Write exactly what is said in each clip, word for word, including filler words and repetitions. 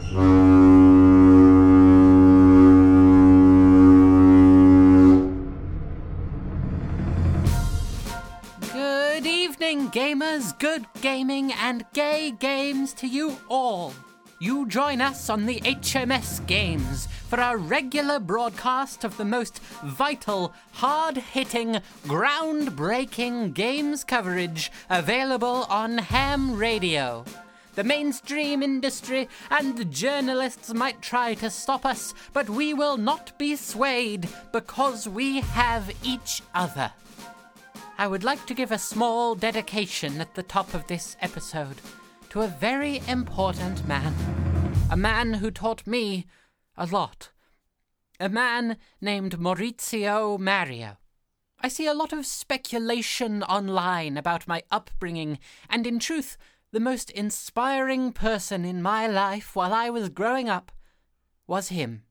Good evening, gamers, good gaming and gay games to you all. You join us on the H M S Games for our regular broadcast of the most vital, hard-hitting, groundbreaking games coverage available on ham radio. The mainstream industry and journalists might try to stop us, but we will not be swayed because we have each other. I would like to give a small dedication at the top of this episode to a very important man. A man who taught me a lot. A man named Maurizio Mario. I see a lot of speculation online about my upbringing, and in truth, the most inspiring person in my life while I was growing up was him.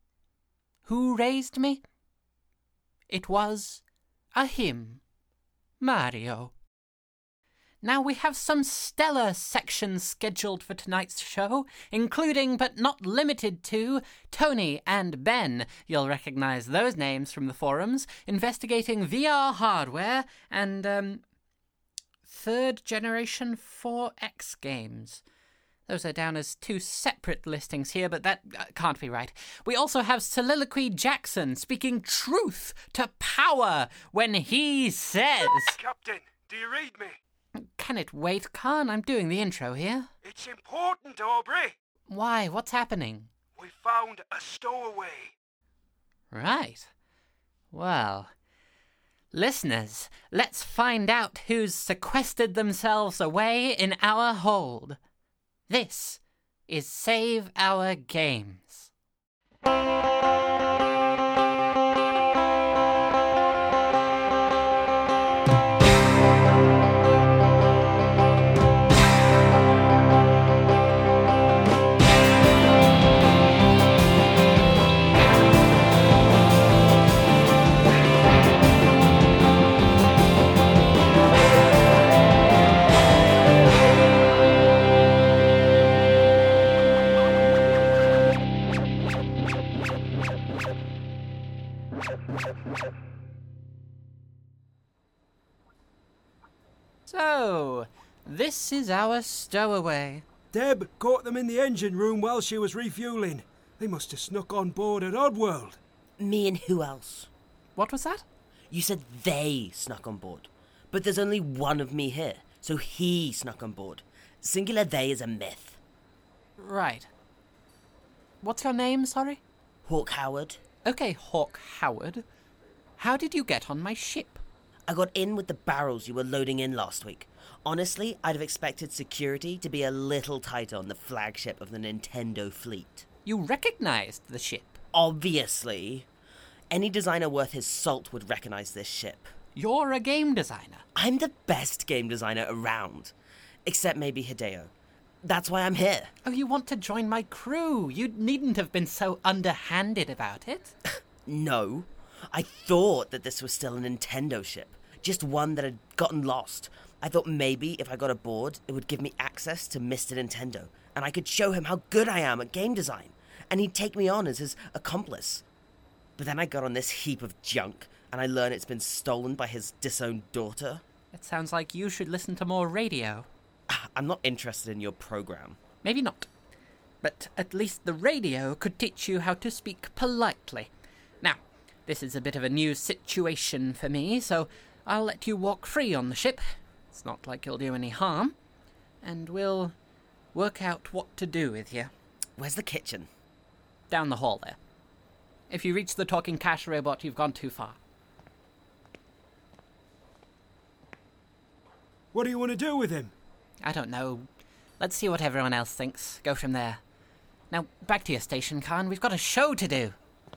Who raised me? It was a him. Mario. Now we have some stellar sections scheduled for tonight's show, including but not limited to Tony and Ben. You'll recognize those names from the forums, investigating V R hardware and, um, third generation four X games. Those are down as two separate listings here, but that uh, can't be right. We also have Soliloquy Jackson speaking truth to power when he says... Captain, do you read me? Can it wait, Khan? I'm doing the intro here. It's important, Aubrey. Why? What's happening? We found a stowaway. Right. Well, listeners, let's find out who's sequestered themselves away in our hold. This is Save Our Games. So, this is our stowaway. Deb caught them in the engine room while she was refueling. They must have snuck on board at Oddworld. Me and who else? What was that? You said they snuck on board. But there's only one of me here, so he snuck on board. Singular they is a myth. Right. What's your name, sorry? Hawk Howard. Okay, Hawk Howard. How did you get on my ship? I got in with the barrels you were loading in last week. Honestly, I'd have expected security to be a little tighter on the flagship of the Nintendo fleet. You recognized the ship? Obviously. Any designer worth his salt would recognize this ship. You're a game designer. I'm the best game designer around. Except maybe Hideo. That's why I'm here. Oh, you want to join my crew? You needn't have been so underhanded about it. No. I thought that this was still a Nintendo ship. Just one that had gotten lost. I thought maybe if I got aboard, it would give me access to Mister Nintendo, and I could show him how good I am at game design, and he'd take me on as his accomplice. But then I got on this heap of junk, and I learned it's been stolen by his disowned daughter. It sounds like you should listen to more radio. I'm not interested in your program. Maybe not. But at least the radio could teach you how to speak politely. Now, this is a bit of a new situation for me, so I'll let you walk free on the ship. It's not like you'll do any harm. And we'll work out what to do with you. Where's the kitchen? Down the hall there. If you reach the talking cash robot, you've gone too far. What do you want to do with him? I don't know. Let's see what everyone else thinks. Go from there. Now, back to your station, Khan. We've got a show to do.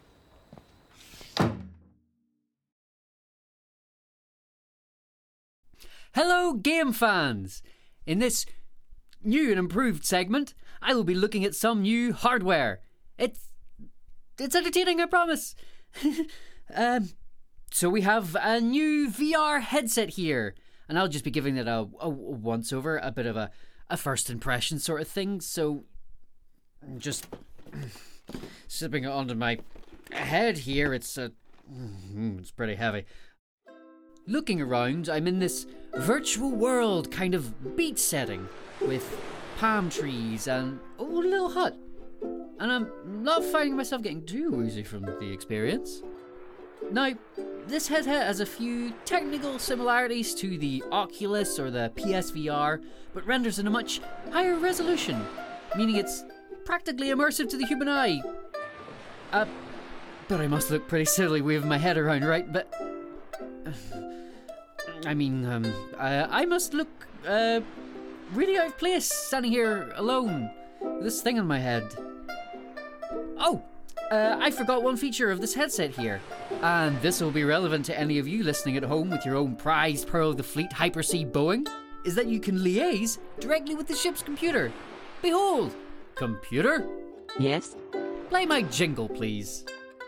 Hello, game fans! In this new and improved segment, I will be looking at some new hardware. It's it's entertaining, I promise. um, so we have a new V R headset here, and I'll just be giving it a, a once over, a bit of a, a first impression sort of thing. So just sipping it onto my head here. It's uh, it's pretty heavy. Looking around, I'm in this virtual world kind of beach setting with palm trees and oh, a little hut. And I'm not finding myself getting too woozy from the experience. Now, this headset has a few technical similarities to the Oculus or the P S V R, but renders in a much higher resolution, meaning it's practically immersive to the human eye. Uh, but I must look pretty silly waving my head around, right? But, uh, I mean, um, I, I must look, uh, really out of place standing here alone with this thing on my head. Oh! Uh, I forgot one feature of this headset here, and this will be relevant to any of you listening at home with your own prized Pearl of the Fleet Hypersea Boeing, is that you can liaise directly with the ship's computer. Behold! Computer? Yes? Play my jingle, please.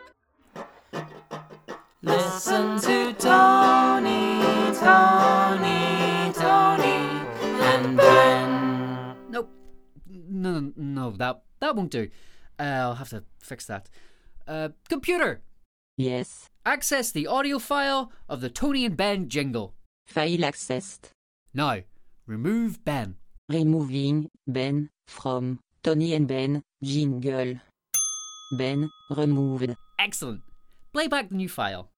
Listen to Tony, Tony, Tony, and Ben. Nope. No, no, that, that won't do. Uh, I'll have to fix that. Uh, computer! Yes. Access the audio file of the Tony and Ben jingle. File accessed. Now, remove Ben. Removing Ben from Tony and Ben jingle. Ben removed. Excellent. Play back the new file.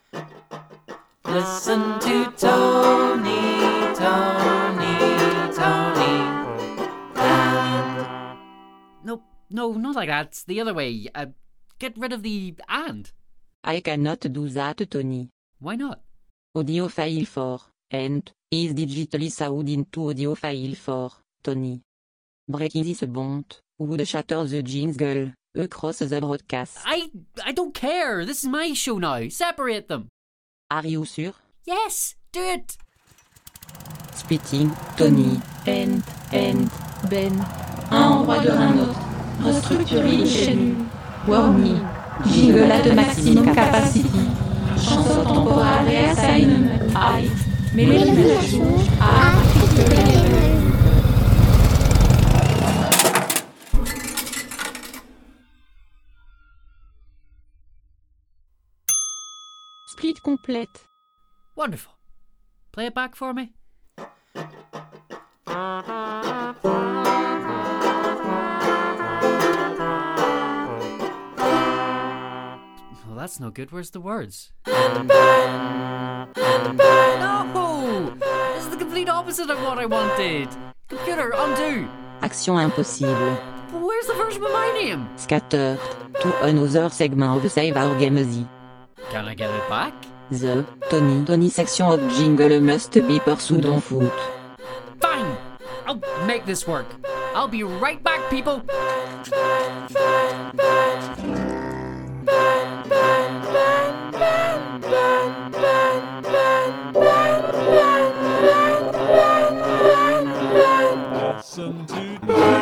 Listen to Tony, Tony, Tony, and... Nope. No, not like that. It's the other way. Uh, get rid of the and. I cannot do that, Tony. Why not? Audio file for and is digitally sound into audio file for Tony. Breaking this bond would shatter the jingle across the broadcast. I I don't care. This is my show now. Separate them. Are you sure? Yes, do it. Splitting Tony and and Ben. Un endroit de un autre. Restructuring chaîne. Warning. Jingle at maximum capacity. Chanson temporale reassignment. I. Mélodisation. Articulation. Split complete. Wonderful. Play it back for me. Well, that's no good. Where's the words? and Ben, and Ben. No! This is the complete opposite of what I wanted. Computer, undo. Action impossible. But where's the version with my name? Scattered to another segment of Save Our Game Z. Can I get it back? The Tony Tony section of jingle must be pursued on foot. Fine! I'll make this work. I'll be right back, people. Listen to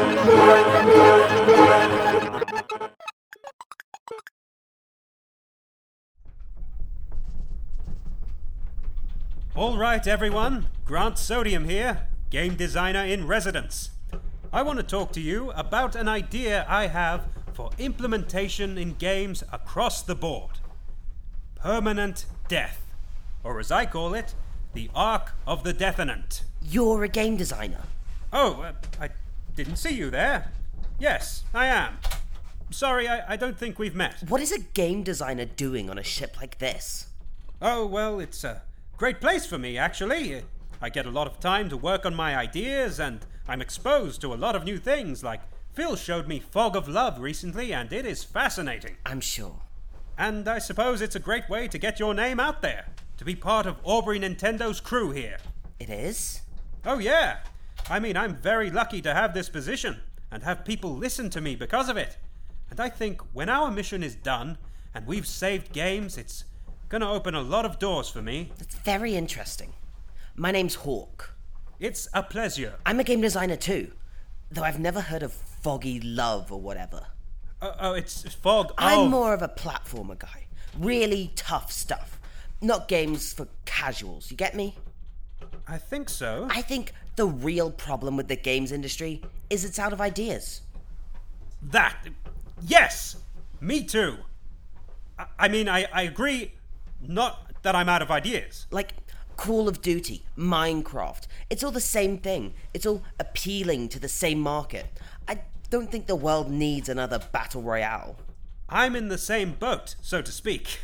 All right, everyone. Grant Sodium here, game designer in residence. I want to talk to you about an idea I have for implementation in games across the board. Permanent death. Or as I call it, the Arc of the Deathonant. You're a game designer. Oh, uh, I didn't see you there. Yes, I am. Sorry, I, I don't think we've met. What is a game designer doing on a ship like this? Oh, well, it's a great place for me, actually. I get a lot of time to work on my ideas, and I'm exposed to a lot of new things, like Phil showed me Fog of Love recently, and it is fascinating. I'm sure. And I suppose it's a great way to get your name out there, to be part of Aubrey Nintendo's crew here. It is? Oh, yeah. I mean, I'm very lucky to have this position, and have people listen to me because of it. And I think when our mission is done, and we've saved games, it's gonna open a lot of doors for me. That's very interesting. My name's Hawk. It's a pleasure. I'm a game designer too, though I've never heard of Foggy Love or whatever. Uh, oh, it's Fog. I'm oh. more of a platformer guy. Really tough stuff. Not games for casuals, you get me? I think so. I think the real problem with the games industry is it's out of ideas. That. Yes! Me too. I, I mean, I, I agree, not that I'm out of ideas. Like Call of Duty, Minecraft. It's all the same thing. It's all appealing to the same market. I don't think the world needs another battle royale. I'm in the same boat, so to speak.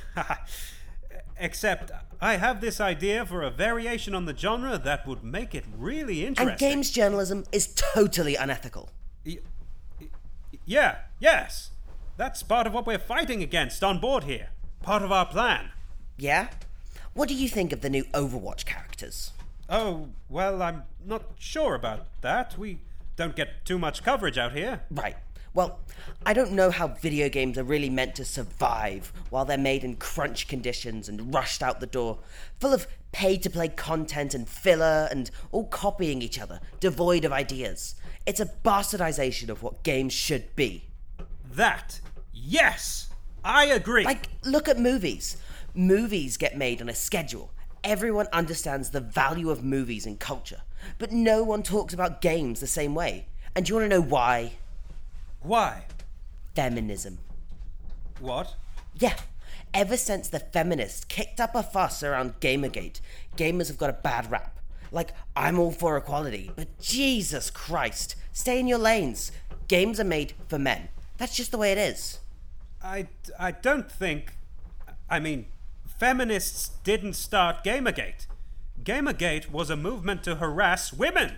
Except I have this idea for a variation on the genre that would make it really interesting. And games journalism is totally unethical. Y- y- yeah, yes. That's part of what we're fighting against on board here. Part of our plan. Yeah? What do you think of the new Overwatch characters? Oh, well, I'm not sure about that. We don't get too much coverage out here. Right. Well, I don't know how video games are really meant to survive while they're made in crunch conditions and rushed out the door, full of pay-to-play content and filler and all copying each other, devoid of ideas. It's a bastardization of what games should be. That, yes! I agree! Like, look at movies. Movies get made on a schedule. Everyone understands the value of movies in culture, but no one talks about games the same way. And do you want to know why? Why? Feminism. What? Yeah. Ever since the feminists kicked up a fuss around Gamergate, gamers have got a bad rap. Like, I'm all for equality, but Jesus Christ, stay in your lanes. Games are made for men. That's just the way it is. I, I don't think... I mean, feminists didn't start Gamergate. Gamergate was a movement to harass women.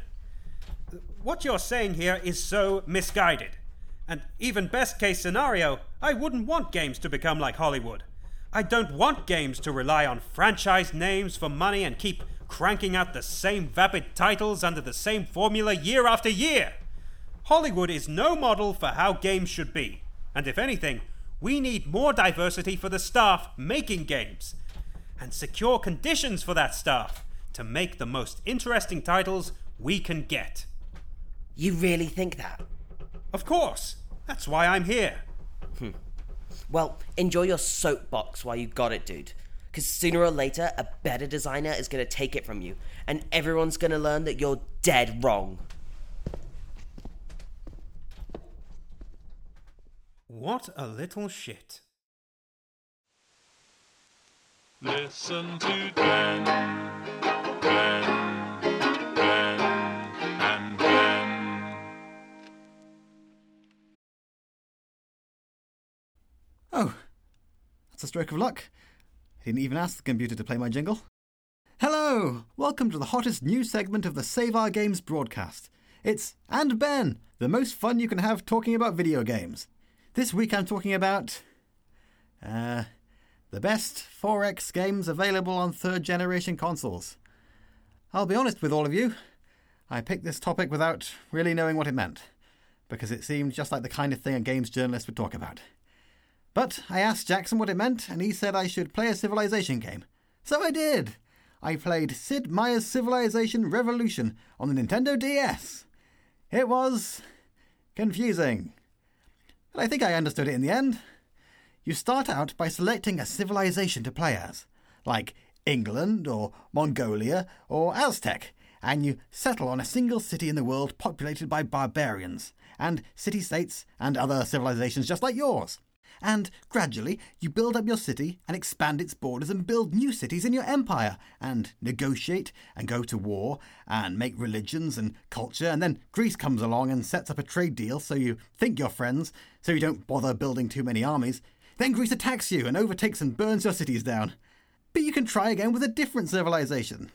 What you're saying here is so misguided. And even best case scenario, I wouldn't want games to become like Hollywood. I don't want games to rely on franchise names for money and keep cranking out the same vapid titles under the same formula year after year. Hollywood is no model for how games should be. And if anything, we need more diversity for the staff making games. And secure conditions for that staff to make the most interesting titles we can get. You really think that? Of course. That's why I'm here. Hmm. Well, enjoy your soapbox while you got it, dude. Because sooner or later, a better designer is going to take it from you. And everyone's going to learn that you're dead wrong. What a little shit. Listen to Ben, Ben, Ben, and Ben. Oh, that's a stroke of luck. I didn't even ask the computer to play my jingle. Hello! Welcome to the hottest news segment of the Save Our Games broadcast. It's And Ben, the most fun you can have talking about video games. This week I'm talking about... Uh... the best four X games available on third-generation consoles. I'll be honest with all of you, I picked this topic without really knowing what it meant, because it seemed just like the kind of thing a games journalist would talk about. But I asked Jackson what it meant, and he said I should play a Civilization game. So I did! I played Sid Meier's Civilization Revolution on the Nintendo D S. It was... confusing. But I think I understood it in the end. You start out by selecting a civilization to play as, like England or Mongolia or Aztec, and you settle on a single city in the world populated by barbarians, and city-states and other civilizations just like yours. And gradually you build up your city and expand its borders and build new cities in your empire, and negotiate and go to war and make religions and culture, and then Greece comes along and sets up a trade deal so you think you're friends, so you don't bother building too many armies. Then Greece attacks you and overtakes and burns your cities down. But you can try again with a different civilization.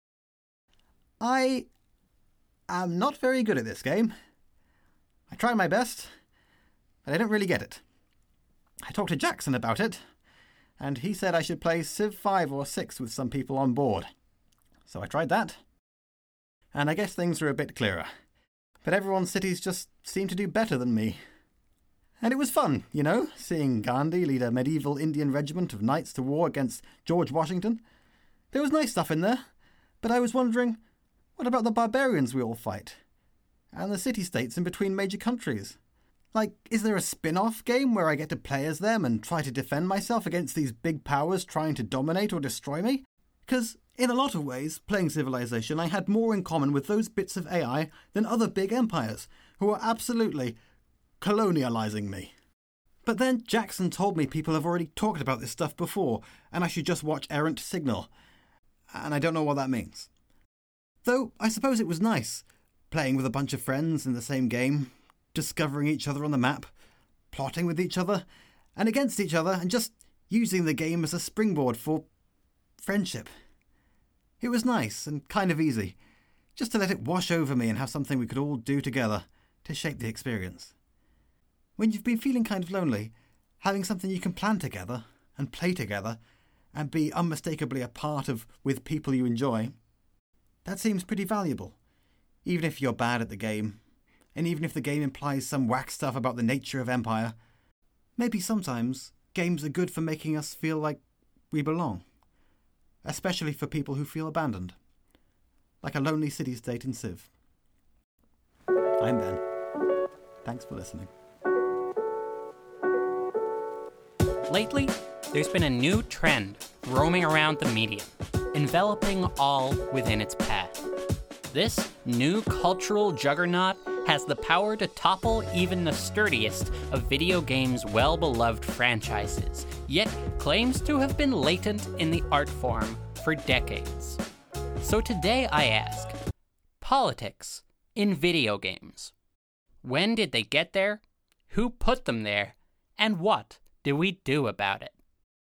I am not very good at this game. I try my best, but I don't really get it. I talked to Jackson about it, and he said I should play Civ five or six with some people on board. So I tried that, and I guess things were a bit clearer. But everyone's cities just seem to do better than me. And it was fun, you know, seeing Gandhi lead a medieval Indian regiment of knights to war against George Washington. There was nice stuff in there, but I was wondering, what about the barbarians we all fight? And the city-states in between major countries? Like, is there a spin-off game where I get to play as them and try to defend myself against these big powers trying to dominate or destroy me? Because, in a lot of ways, playing Civilization, I had more in common with those bits of A I than other big empires, who are absolutely... colonialising me. But then Jackson told me people have already talked about this stuff before, and I should just watch Errant Signal. And I don't know what that means. Though, I suppose it was nice, playing with a bunch of friends in the same game, discovering each other on the map, plotting with each other, and against each other, and just using the game as a springboard for friendship. It was nice and kind of easy, just to let it wash over me and have something we could all do together to shape the experience. When you've been feeling kind of lonely, having something you can plan together and play together and be unmistakably a part of with people you enjoy, that seems pretty valuable, even if you're bad at the game, and even if the game implies some whack stuff about the nature of Empire. Maybe sometimes games are good for making us feel like we belong, especially for people who feel abandoned, like a lonely city-state in Civ. I'm Ben. Thanks for listening. Lately, there's been a new trend roaming around the medium, enveloping all within its path. This new cultural juggernaut has the power to topple even the sturdiest of video games' well-beloved franchises, yet claims to have been latent in the art form for decades. So today I ask, politics in video games. When did they get there? Who put them there? And what do we do about it?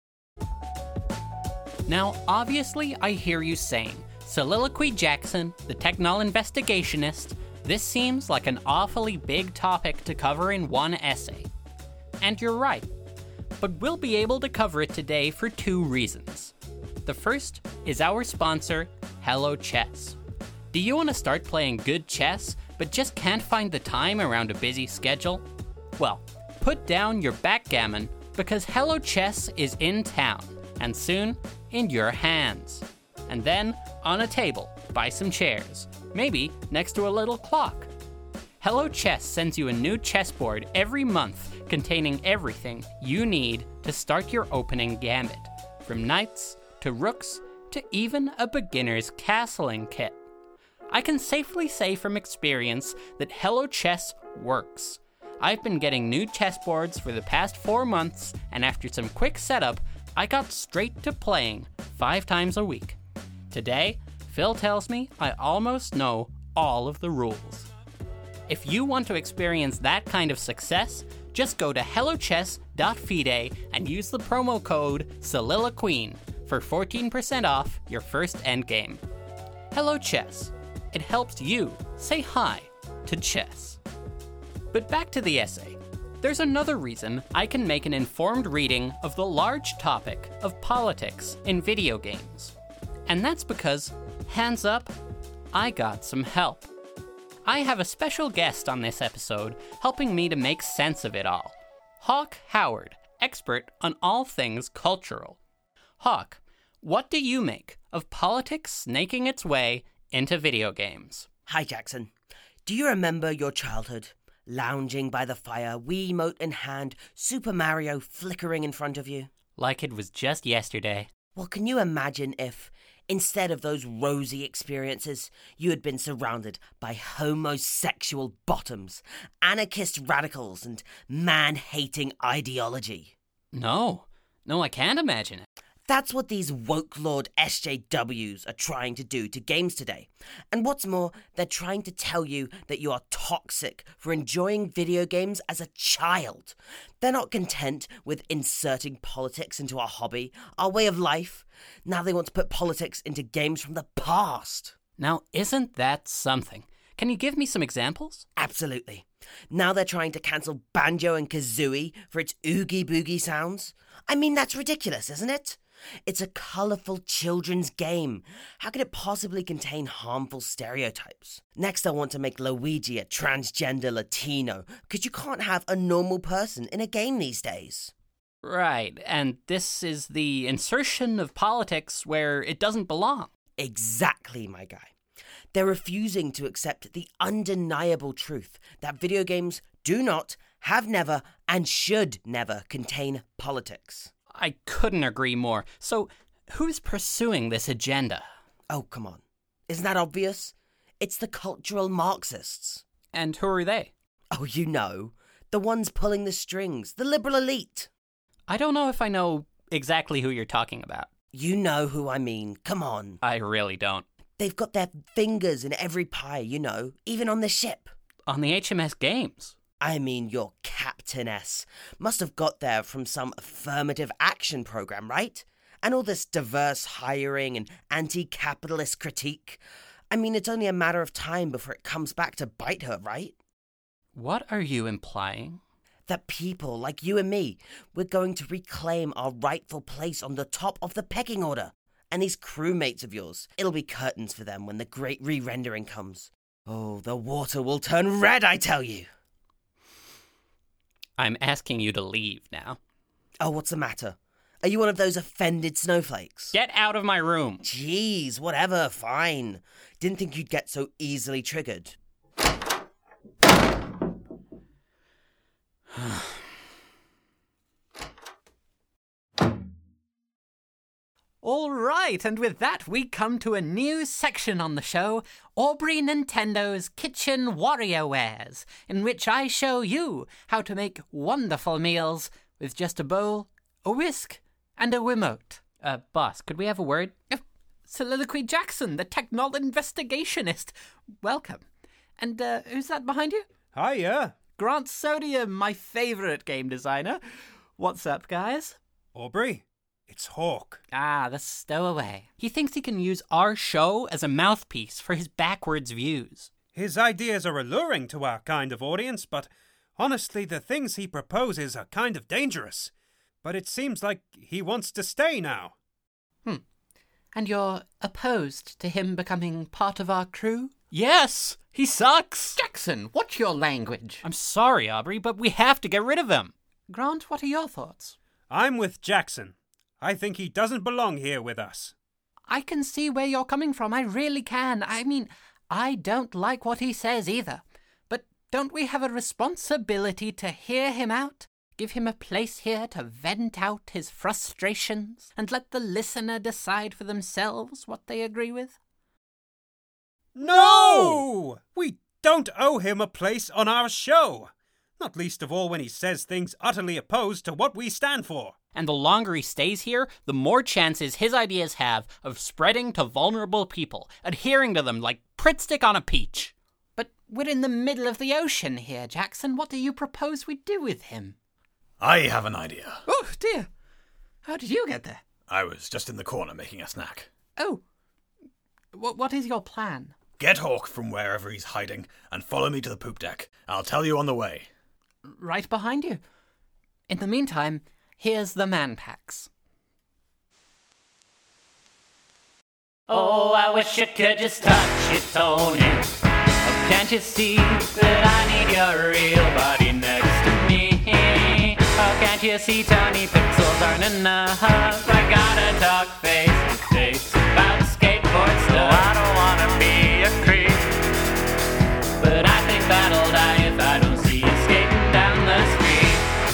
Now, obviously, I hear you saying, Soliloquy Jackson, the Technol investigationist, this seems like an awfully big topic to cover in one essay. And you're right. But we'll be able to cover it today for two reasons. The first is our sponsor, Hello Chess. Do you want to start playing good chess, but just can't find the time around a busy schedule? Well, put down your backgammon, because Hello Chess is in town, and soon, in your hands. And then, on a table, by some chairs, maybe next to a little clock. Hello Chess sends you a new chessboard every month containing everything you need to start your opening gambit, from knights to rooks to even a beginner's castling kit. I can safely say from experience that Hello Chess works. I've been getting new chessboards for the past four months, and after some quick setup, I got straight to playing five times a week. Today, Phil tells me I almost know all of the rules. If you want to experience that kind of success, just go to hello chess dot fide and use the promo code Soliloqueen for fourteen percent off your first endgame. Hello Chess. It helps you say hi to chess. But back to the essay. There's another reason I can make an informed reading of the large topic of politics in video games. And that's because, hands up, I got some help. I have a special guest on this episode helping me to make sense of it all. Hawk Howard, expert on all things cultural. Hawk, what do you make of politics snaking its way into video games? Hi, Jackson. Do you remember your childhood? Lounging by the fire, Wiimote in hand, Super Mario flickering in front of you? Like it was just yesterday. Well, can you imagine if, instead of those rosy experiences, you had been surrounded by homosexual bottoms, anarchist radicals, and man-hating ideology? No. No, I can't imagine it. That's what these woke lord S J Ws are trying to do to games today. And what's more, they're trying to tell you that you are toxic for enjoying video games as a child. They're not content with inserting politics into our hobby, our way of life. Now they want to put politics into games from the past. Now, isn't that something? Can you give me some examples? Absolutely. Now they're trying to cancel Banjo and Kazooie for its oogie boogie sounds. I mean, that's ridiculous, isn't it? It's a colourful children's game. How could it possibly contain harmful stereotypes? Next, I want to make Luigi a transgender Latino, because you can't have a normal person in a game these days. Right, and this is the insertion of politics where it doesn't belong. Exactly, my guy. They're refusing to accept the undeniable truth that video games do not, have never, and should never contain politics. I couldn't agree more. So, who's pursuing this agenda? Oh, come on. Isn't that obvious? It's the cultural Marxists. And who are they? Oh, you know. The ones pulling the strings, the liberal elite. I don't know if I know exactly who you're talking about. You know who I mean, come on. I really don't. They've got their fingers in every pie, you know, even on the ship. On the H M S Games? I mean, your captainess must have got there from some affirmative action program, right? And all this diverse hiring and anti-capitalist critique. I mean, it's only a matter of time before it comes back to bite her, right? What are you implying? That people like you and me, we're going to reclaim our rightful place on the top of the pecking order. And these crewmates of yours, it'll be curtains for them when the great re-rendering comes. Oh, the water will turn red, I tell you. I'm asking you to leave now. Oh, what's the matter? Are you one of those offended snowflakes? Get out of my room. Jeez, whatever, fine. Didn't think you'd get so easily triggered. All right, and with that, we come to a new section on the show, Aubrey Nintendo's Kitchen WarioWares, in which I show you how to make wonderful meals with just a bowl, a whisk, and a Wiimote. Uh, boss, could we have a word? Uh, Soliloquy Jackson, the technol investigationist. Welcome. And, uh, who's that behind you? Hiya. Grant Sodium, my favourite game designer. What's up, guys? Aubrey, it's Hawk. Ah, the stowaway. He thinks he can use our show as a mouthpiece for his backwards views. His ideas are alluring to our kind of audience, but honestly, the things he proposes are kind of dangerous. But it seems like he wants to stay now. Hmm. And you're opposed to him becoming part of our crew? Yes! He sucks! Jackson, what's your language? I'm sorry, Aubrey, but we have to get rid of him. Grant, what are your thoughts? I'm with Jackson. I think he doesn't belong here with us. I can see where you're coming from, I really can. I mean, I don't like what he says either. But don't we have a responsibility to hear him out? Give him a place here to vent out his frustrations and let the listener decide for themselves what they agree with? No! We don't owe him a place on our show. Not least of all when he says things utterly opposed to what we stand for. And the longer he stays here, the more chances his ideas have of spreading to vulnerable people, adhering to them like Prittstick on a peach. But we're in the middle of the ocean here, Jackson. What do you propose we do with him? I have an idea. Oh, dear. How did you get there? I was just in the corner making a snack. Oh. W- what is your plan? Get Hawk from wherever he's hiding and follow me to the poop deck. I'll tell you on the way. Right behind you. In the meantime, here's the man packs. Oh, I wish I could just touch it, Tony. Oh, can't you see that I need your real body next to me? Oh, can't you see Tony pixels aren't enough? I gotta talk face to face about skateboard stuff. I don't wanna be a creep, but I think that'll die if I don't see you skating down the street.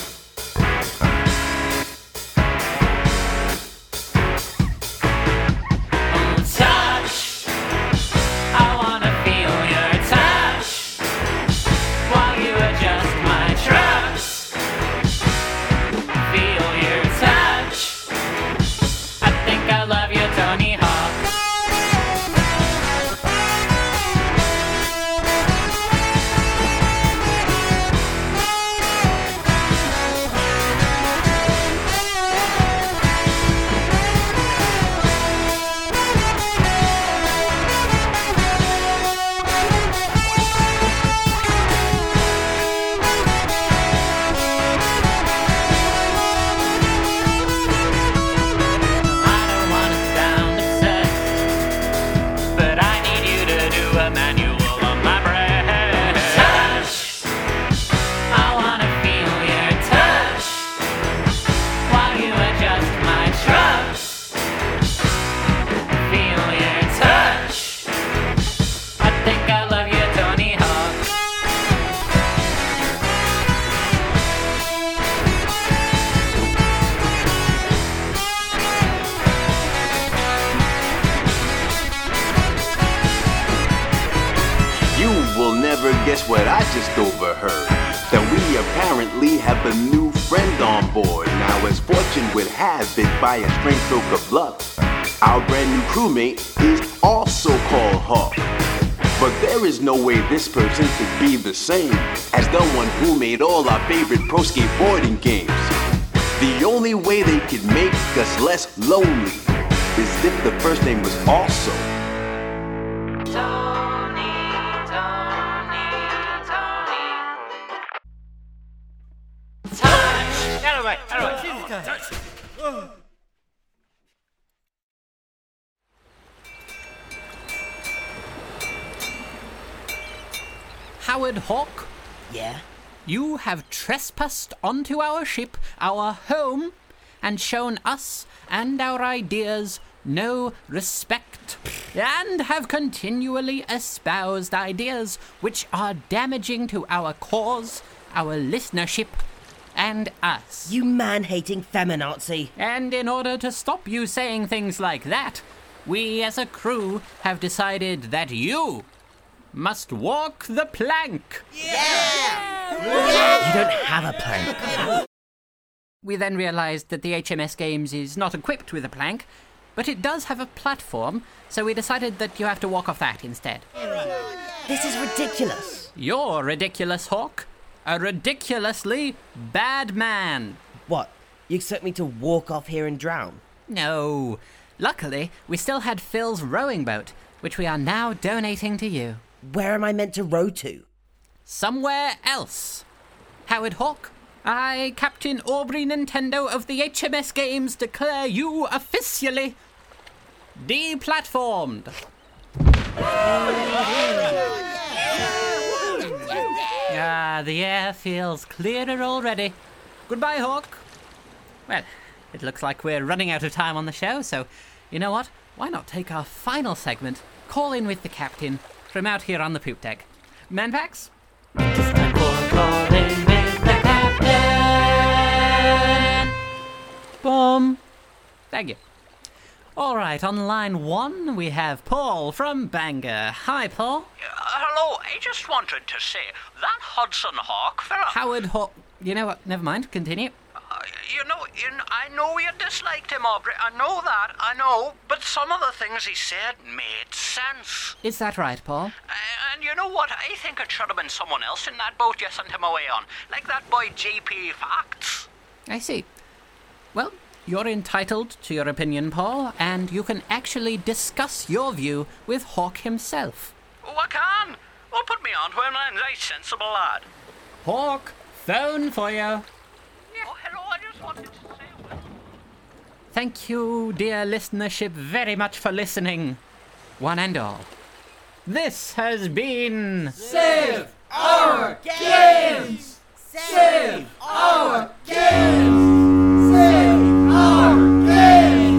Oh, touch, I wanna feel your touch while you adjust my trucks. Feel your touch. I think I love you, Tony Hawk. Guess what I just overheard? That we apparently a new friend on board. Now, as fortune would have it, by a strange stroke of luck, our brand new crewmate is also called Hawk. But there is no way this person could be the same as the one who made all our favorite pro skateboarding games. The only way they could make us less lonely is if the first name was also Tony, Tony, Tony. Touch! Get away, get away. Touch. Howard Hawk, Yeah? you have trespassed onto our ship, our home, and shown us and our ideas no respect, and have continually espoused ideas which are damaging to our cause, our listenership, and us. You man-hating feminazi. And in order to stop you saying things like that, we as a crew have decided that you must walk the plank. You don't have a plank. We then realised that the H M S Games is not equipped with a plank, but it does have a platform, so we decided that you have to walk off that instead. This is ridiculous. You're ridiculous, Hawk. A ridiculously bad man. What? You expect me to walk off here and drown? No. Luckily, we still had Phil's rowing boat, which we are now donating to you. Where am I meant to row to? Somewhere else. Howard Hawk, I, Captain Aubrey Nintendo of the H M S Games, declare you officially deplatformed. Ah, the air feels clearer already. Goodbye, Hawk. Well, it looks like we're running out of time on the show, so you know what? Why not take our final segment, Call In with the Captain, from out here on the poop deck. Manpax? Call in with the captain. Boom. Thank you. All right, on line one, we have Paul from Bangor. Hi, Paul. Uh, hello, I just wanted to say, that Hudson Hawk fella... Howard Hawk... You know what? Never mind. Continue. Uh, you know, you kn- I know you disliked him, Aubrey. I know that, I know. But some of the things he said made sense. Is that right, Paul? Uh, and you know what? I think it should have been someone else in that boat you sent him away on. Like that boy J P Facts. I see. Well, you're entitled to your opinion, Paul, and you can actually discuss your view with Hawk himself. Oh, I can. Well, put me on to him, I'm a nice, sensible lad. Hawk, phone for you. Oh, hello, I just wanted to say... Well. Thank you, dear listenership, very much for listening, one and all. This has been... Save our games! Save our games! Save our games!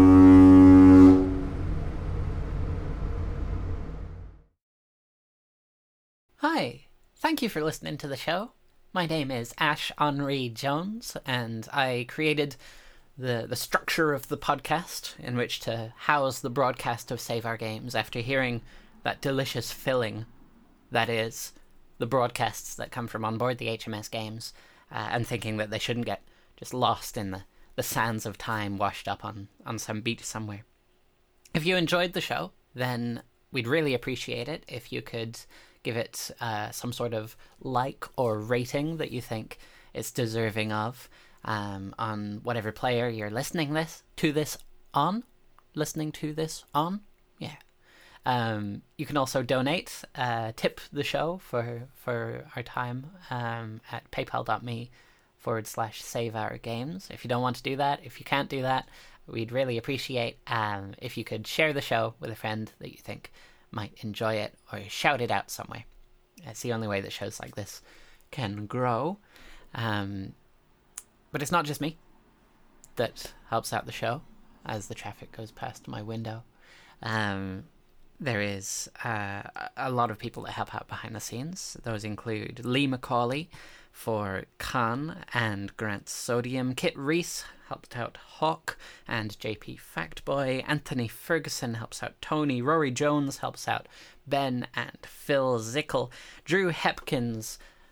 Hi, thank you for listening to the show. My name is Ash Henri Jones, and I created the, the structure of the podcast in which to house the broadcast of Save Our Games after hearing that delicious filling that is the broadcasts that come from on board the H M S Games, uh, and thinking that they shouldn't get just lost in the, the sands of time washed up on, on some beach somewhere. If you enjoyed the show, then we'd really appreciate it if you could give it uh, some sort of like or rating that you think it's deserving of um, on whatever player you're listening this to this on. Listening to this on? Yeah. Um, you can also donate, uh, tip the show for, for our time um, at paypal.me forward slash save our games. If you don't want to do that, if you can't do that, we'd really appreciate um, if you could share the show with a friend that you think might enjoy it, or shout it out somewhere. It's the only way that shows like this can grow. Um, but it's not just me that helps out the show as the traffic goes past my window. Um, there is uh, a lot of people that help out behind the scenes. Those include Lee Macaulay for Khan and Grant Sodium. Kit Reese helped out Hawk and J P Factboy. Anthony Ferguson helps out Tony. Rory Jones helps out Ben and Phil Zickel. Drew Hepkins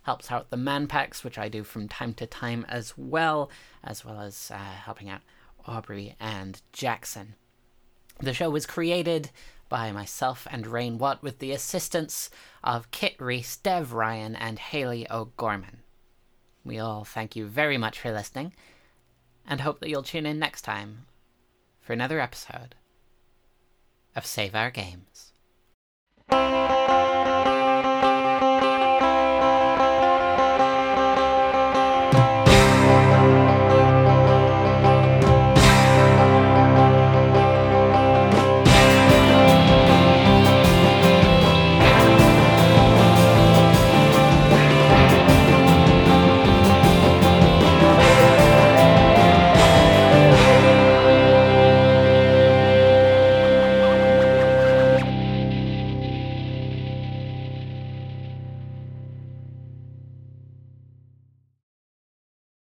helps out the Man Packs, which I do from time to time as well, as well as uh, helping out Aubrey and Jackson. The show was created by myself and Rain Watt with the assistance of Kit Reese, Dev Ryan, and Haley O'Gorman. We all thank you very much for listening, and hope that you'll tune in next time for another episode of Save Our Games.